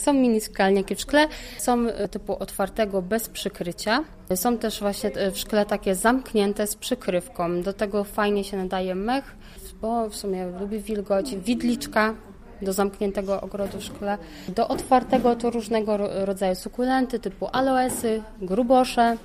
Są mini skalniaki w szkle, są typu otwartego bez przykrycia. Są też właśnie w szkle takie zamknięte z przykrywką. Do tego fajnie się nadaje mech, bo w sumie lubię wilgoć, widliczka do zamkniętego ogrodu w szkle. Do otwartego to różnego rodzaju sukulenty typu aloesy, grubosze.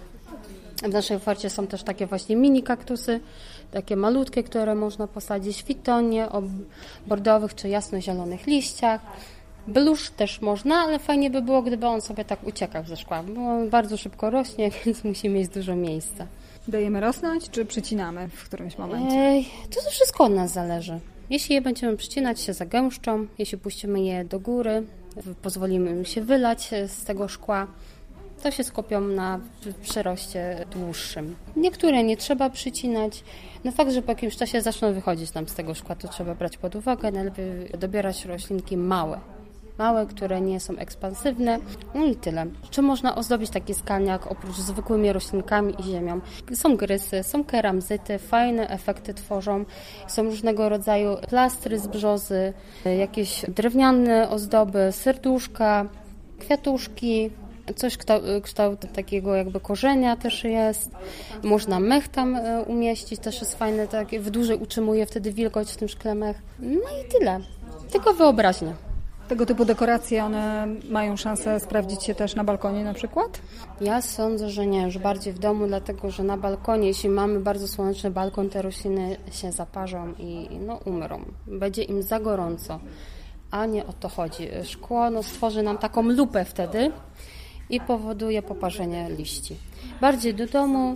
W naszej ofercie są też takie właśnie mini kaktusy, takie malutkie, które można posadzić w fitonie o bordowych czy jasno-zielonych liściach. Belusz też można, ale fajnie by było, gdyby on sobie tak uciekał ze szkła, bo on bardzo szybko rośnie, więc musi mieć dużo miejsca. Dajemy rosnąć, czy przycinamy w którymś momencie? To wszystko od nas zależy. Jeśli je będziemy przycinać, się zagęszczą, jeśli puścimy je do góry, pozwolimy im się wylać z tego szkła, to się skupią na przyroście dłuższym. Niektóre nie trzeba przycinać. No fakt, że po jakimś czasie zaczną wychodzić nam z tego szkła, to trzeba brać pod uwagę. Najlepiej dobierać roślinki małe, które nie są ekspansywne. No i tyle. Czy można ozdobić taki skalniak oprócz zwykłymi roślinkami i ziemią? Są grysy, są keramzyty, fajne efekty tworzą. Są różnego rodzaju plastry z brzozy, jakieś drewniane ozdoby, serduszka, kwiatuszki. Coś kształt takiego jakby korzenia też jest. Można mech tam umieścić, też jest fajny, tak dłużej utrzymuje wtedy wilgoć w tym szkle mech. No i tyle. Tylko wyobraźnia. Tego typu dekoracje, one mają szansę sprawdzić się też na balkonie na przykład? Ja sądzę, że nie, już bardziej w domu, dlatego że na balkonie, jeśli mamy bardzo słoneczny balkon, te rośliny się zaparzą i umrą. Będzie im za gorąco, a nie o to chodzi. Szkło stworzy nam taką lupę wtedy i powoduje poparzenie liści. Bardziej do domu,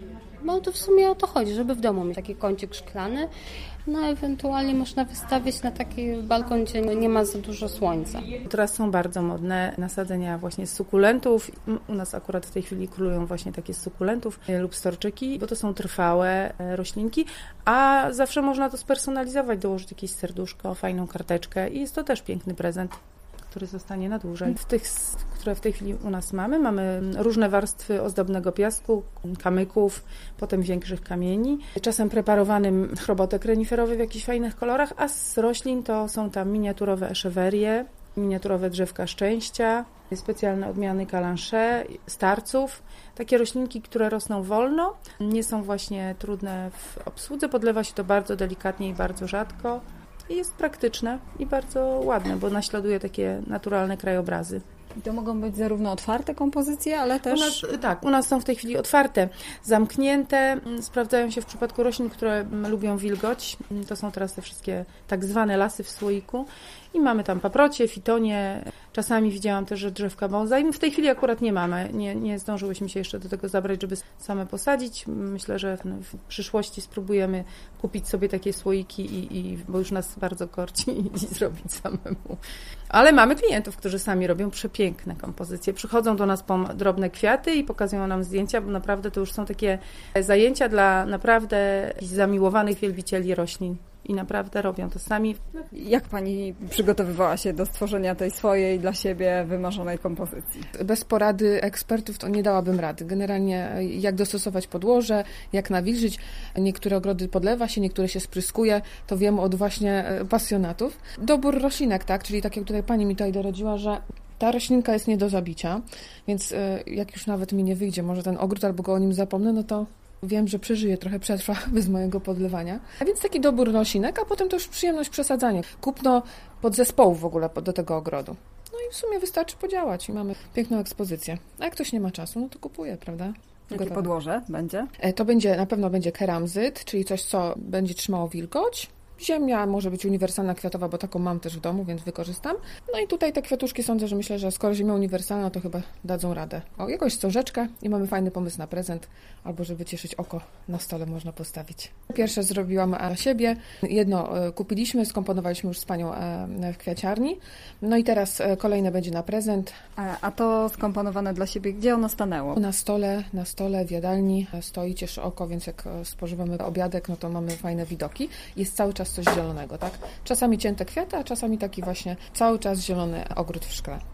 bo to w sumie o to chodzi, żeby w domu mieć taki kącik szklany, no ewentualnie można wystawić na taki balkon, gdzie nie ma za dużo słońca. Teraz są bardzo modne nasadzenia właśnie z sukulentów. U nas akurat w tej chwili królują właśnie takie z sukulentów lub storczyki, bo to są trwałe roślinki, a zawsze można to spersonalizować, dołożyć jakieś serduszko, fajną karteczkę i jest to też piękny prezent, który zostanie na dłużej. W tych, które w tej chwili u nas mamy różne warstwy ozdobnego piasku, kamyków, potem większych kamieni, czasem preparowanym chrobotek reniferowy w jakichś fajnych kolorach, a z roślin to są tam miniaturowe eszewerie, miniaturowe drzewka szczęścia, specjalne odmiany kalanche, starców. Takie roślinki, które rosną wolno, nie są właśnie trudne w obsłudze, podlewa się to bardzo delikatnie i bardzo rzadko. I jest praktyczne i bardzo ładne, bo naśladuje takie naturalne krajobrazy. I to mogą być zarówno otwarte kompozycje, ale też... U nas są w tej chwili otwarte, zamknięte. Sprawdzają się w przypadku roślin, które lubią wilgoć. To są teraz te wszystkie tak zwane lasy w słoiku. I mamy tam paprocie, fitonie. Czasami widziałam też, że drzewka bonsai. W tej chwili akurat nie mamy. Nie zdążyłyśmy się jeszcze do tego zabrać, żeby same posadzić. Myślę, że w przyszłości spróbujemy kupić sobie takie słoiki, bo już nas bardzo korci i zrobić samemu. Ale mamy klientów, którzy sami robią przepiękne kompozycje. Przychodzą do nas po drobne kwiaty i pokazują nam zdjęcia, bo naprawdę to już są takie zajęcia dla naprawdę zamiłowanych wielbicieli roślin. I naprawdę robią to sami. Jak Pani przygotowywała się do stworzenia tej swojej dla siebie wymarzonej kompozycji? Bez porady ekspertów to nie dałabym rady. Generalnie jak dostosować podłoże, jak nawilżyć. Niektóre ogrody podlewa się, niektóre się spryskuje. To wiem od właśnie pasjonatów. Dobór roślinek, tak? Czyli tak jak tutaj Pani mi tutaj doradziła, że ta roślinka jest nie do zabicia, więc jak już nawet mi nie wyjdzie, może ten ogród albo go o nim zapomnę, no to wiem, że przeżyje, trochę przetrwa bez mojego podlewania. A więc taki dobór roślinek, a potem to już przyjemność przesadzania. Kupno podzespołów w ogóle do tego ogrodu. No i w sumie wystarczy podziałać i mamy piękną ekspozycję. A jak ktoś nie ma czasu, no to kupuje, prawda? Jakie podłoże będzie? To na pewno będzie keramzyt, czyli coś, co będzie trzymało wilgoć. Ziemia może być uniwersalna, kwiatowa, bo taką mam też w domu, więc wykorzystam. No i tutaj te kwiatuszki myślę, że skoro ziemia uniwersalna, to chyba dadzą radę. O, jakąś wstążeczkę i mamy fajny pomysł na prezent, albo żeby cieszyć oko, na stole można postawić. Pierwsze zrobiłam dla siebie. Jedno kupiliśmy, skomponowaliśmy już z Panią w kwiaciarni. No i teraz kolejne będzie na prezent. A to skomponowane dla siebie, gdzie ono stanęło? Na stole w jadalni stoi, cieszy oko, więc jak spożywamy obiadek, no to mamy fajne widoki. Jest cały czas coś zielonego, tak? Czasami cięte kwiaty, a czasami taki właśnie cały czas zielony ogród w szkle.